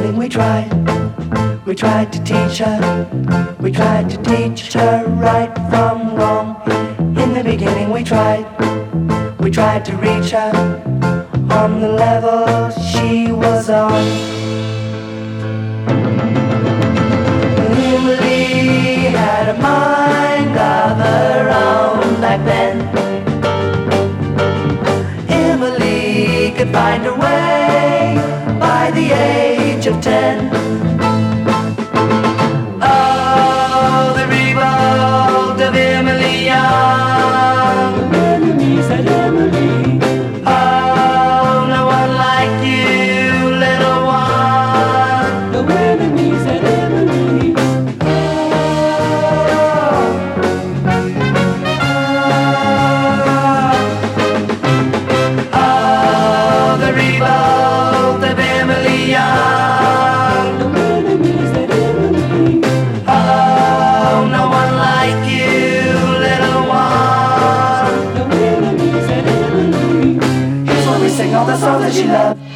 beginning we tried to teach her. We tried to teach her right from wrong. In the beginning we tried to reach her on the level she was on. Emily had a mind of her own back then. Emily could find her way by the age of 10. Oh, the revolt of Emily Young. The enemies at Emily. Oh, no one like you, little one. The enemies at Emily. Oh, the revolt of Emily Young. The enemies at Emily. Oh, no one like you, little one. The enemies at Emily. Here's where we sing all the songs that she loved.